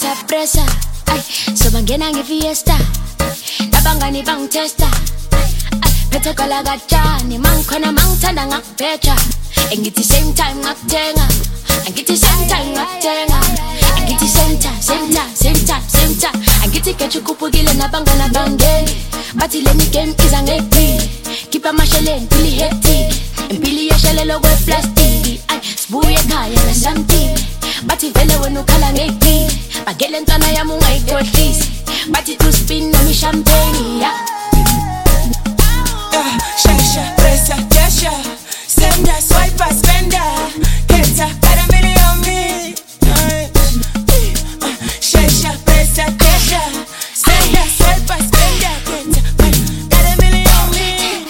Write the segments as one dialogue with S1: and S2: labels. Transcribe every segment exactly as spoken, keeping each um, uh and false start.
S1: presa presa, ay, so bangena ngefiesta, abangani bangitesta, ay, phethe kwala kajani, mangikhona mangithanda ngakubheja, engithi same time ngakuthenga, angithi same time ngakuthenga, angithi same time, same time, same time, same time, angithi kethu kuphukile nabangana bangeni, bathi leni game iza ngephili, keep amasheleni phili hectic, impili yeshelelo kweplastiki, ay, sibuye ekhaya nasamthini. Bathi vele wena ukhala ngeyiphili, bagele ntwana yami ungayikhohlisi, bathi to spin nami champagne, yeah.
S2: Uh, shasha, presa, dasha, senda, swiper, spender, keta, got a million on me. Uh, uh, shasha, presa, dasha, senda, swiper, spender, keta, got a million on me.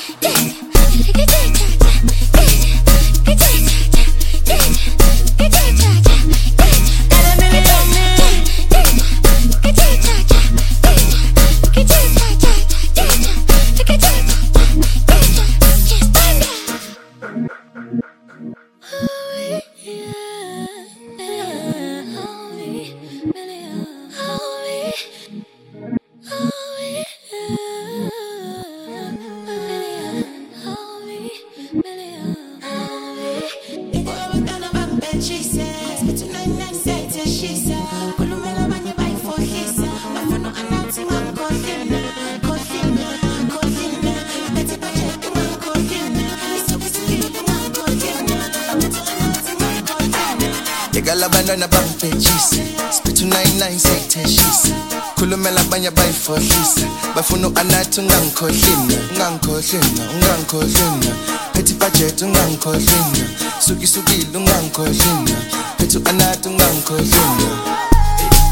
S3: Abandona bangibhejisa spit to nine nine say teshisa khulumela abanye bayifodlisa bafuna uanathi ungangikhohlina ungangikhohlina ungangikhohlina phethe budget ungangikhohlina suki sukile ungangikhohlina phethe uanathi ungangikhohlina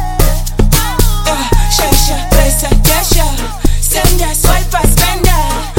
S2: uh, shasha presa dasha senda swiper spender